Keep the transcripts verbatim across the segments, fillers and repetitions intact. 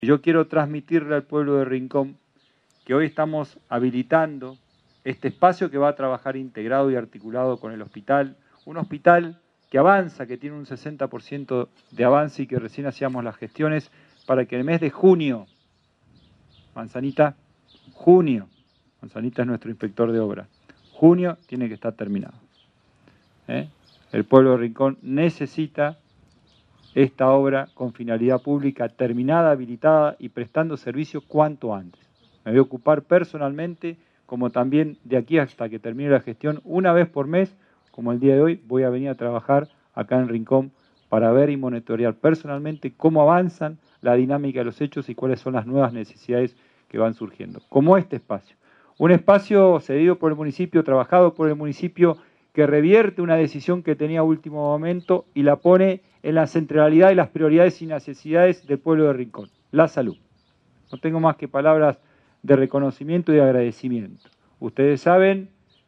Yo quiero transmitirle al pueblo de Rincón que hoy estamos habilitando este espacio que va a trabajar integrado y articulado con el hospital, un hospital que avanza, que tiene un sesenta por ciento de avance y que recién hacíamos las gestiones para que el mes de junio, Manzanita, junio, Manzanita es nuestro inspector de obra, junio tiene que estar terminado. ¿Eh? El pueblo de Rincón necesita esta obra con finalidad pública terminada, habilitada y prestando servicio cuanto antes. Me voy a ocupar personalmente, como también de aquí hasta que termine la gestión, una vez por mes, como el día de hoy, voy a venir a trabajar acá en Rincón para ver y monitorear personalmente cómo avanzan la dinámica de los hechos y cuáles son las nuevas necesidades que van surgiendo. Como este espacio. Un espacio cedido por el municipio, trabajado por el municipio, que revierte una decisión que tenía a último momento y la pone en la centralidad y las prioridades y necesidades del pueblo de Rincón, la salud. No tengo más que palabras de reconocimiento y de agradecimiento. Ustedes saben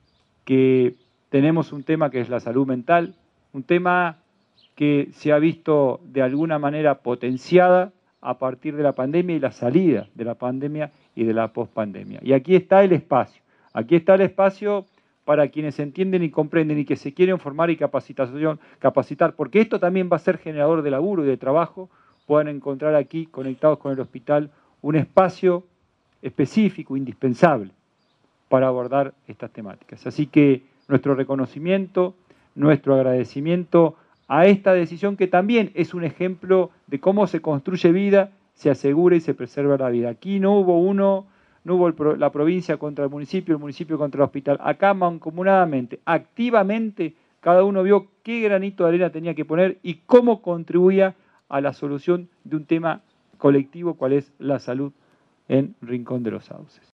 que tenemos un tema que es la salud mental, un tema que se ha visto de alguna manera potenciada a partir de la pandemia y la salida de la pandemia y de la pospandemia. Y aquí está el espacio, aquí está el espacio para quienes entienden y comprenden y que se quieren formar y capacitación, capacitar, porque esto también va a ser generador de laburo y de trabajo, puedan encontrar aquí, conectados con el hospital, un espacio específico, indispensable, para abordar estas temáticas. Así que nuestro reconocimiento, nuestro agradecimiento a esta decisión que también es un ejemplo de cómo se construye vida, se asegura y se preserva la vida. Aquí no hubo uno... No hubo el, la provincia contra el municipio, el municipio contra el hospital. Acá mancomunadamente, activamente, cada uno vio qué granito de arena tenía que poner y cómo contribuía a la solución de un tema colectivo, cual es la salud en Rincón de los Sauces.